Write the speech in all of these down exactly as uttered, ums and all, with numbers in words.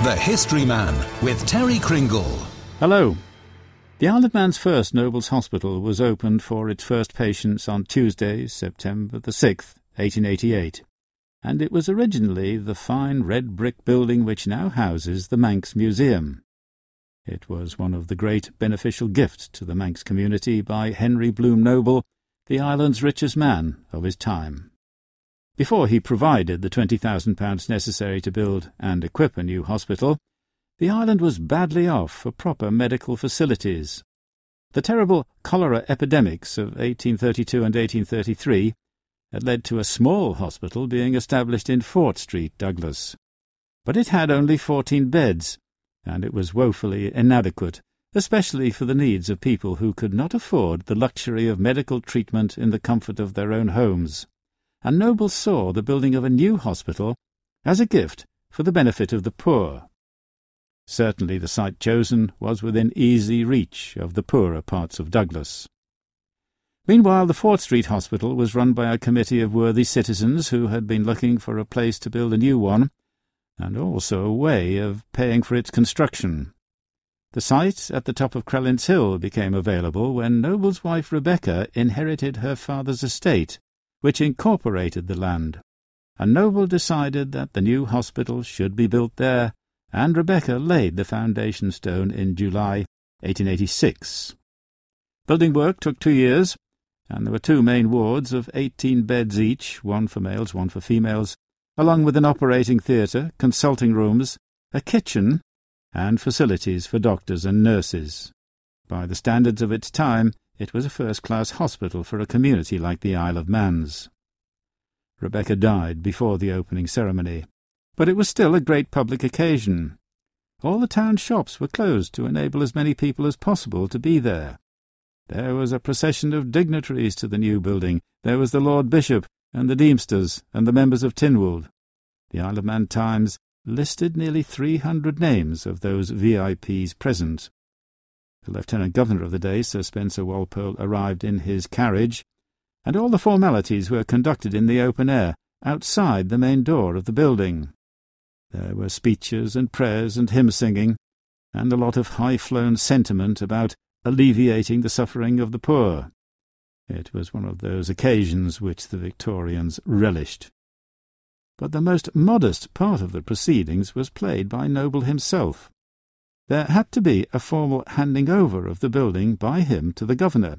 The History Man with Terry Kringle. Hello. The Isle of Man's first Nobles Hospital was opened for its first patients on Tuesday, September the sixth, eighteen eighty-eight, and it was originally the fine red brick building which now houses the Manx Museum. It was one of the great beneficial gifts to the Manx community by Henry Bloom Noble, the island's richest man of his time. Before he provided the twenty thousand pounds necessary to build and equip a new hospital, the island was badly off for proper medical facilities. The terrible cholera epidemics of eighteen thirty-two and eighteen thirty-three had led to a small hospital being established in Fort Street, Douglas. But it had only fourteen beds, and it was woefully inadequate, especially for the needs of people who could not afford the luxury of medical treatment in the comfort of their own homes. And Noble saw the building of a new hospital as a gift for the benefit of the poor. Certainly the site chosen was within easy reach of the poorer parts of Douglas. Meanwhile, the Fort Street Hospital was run by a committee of worthy citizens who had been looking for a place to build a new one, and also a way of paying for its construction. The site at the top of Crellins Hill became available when Noble's wife Rebecca inherited her father's estate, which incorporated the land, and Noble decided that the new hospital should be built there, and Rebecca laid the foundation stone in July eighteen eighty-six. Building work took two years, and there were two main wards of eighteen beds each, one for males, one for females, along with an operating theatre, consulting rooms, a kitchen, and facilities for doctors and nurses. By the standards of its time, it was a first-class hospital for a community like the Isle of Man's. Rebecca died before the opening ceremony, but it was still a great public occasion. All the town shops were closed to enable as many people as possible to be there. There was a procession of dignitaries to the new building. There was the Lord Bishop, and the Deemsters, and the members of Tynwald. The Isle of Man Times listed nearly three hundred names of those V I Ps present. The Lieutenant Governor of the day, Sir Spencer Walpole, arrived in his carriage, and all the formalities were conducted in the open air, outside the main door of the building. There were speeches and prayers and hymn-singing, and a lot of high-flown sentiment about alleviating the suffering of the poor. It was one of those occasions which the Victorians relished. But the most modest part of the proceedings was played by Noble himself. There had to be a formal handing over of the building by him to the Governor.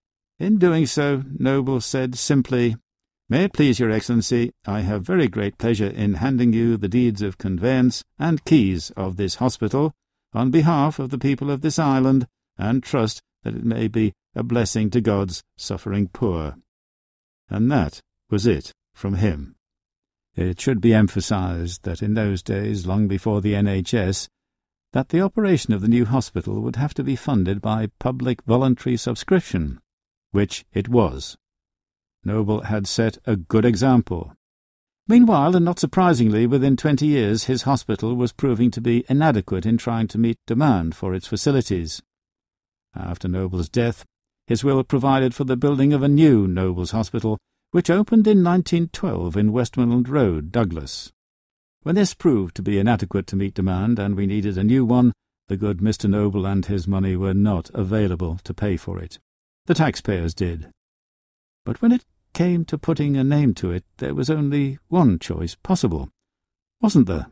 In doing so, Noble said simply, "May it please your Excellency, I have very great pleasure in handing you the deeds of conveyance and keys of this hospital on behalf of the people of this island, and trust that it may be a blessing to God's suffering poor." And that was it from him. It should be emphasized that in those days, long before the N H S, that the operation of the new hospital would have to be funded by public voluntary subscription, which it was. Noble had set a good example. Meanwhile, and not surprisingly, within twenty years his hospital was proving to be inadequate in trying to meet demand for its facilities. After Noble's death, his will provided for the building of a new Nobles Hospital, which opened in nineteen twelve in Westmoreland Road, Douglas. When this proved to be inadequate to meet demand, and we needed a new one, the good Mister Noble and his money were not available to pay for it. The taxpayers did. But when it came to putting a name to it, there was only one choice possible, wasn't there?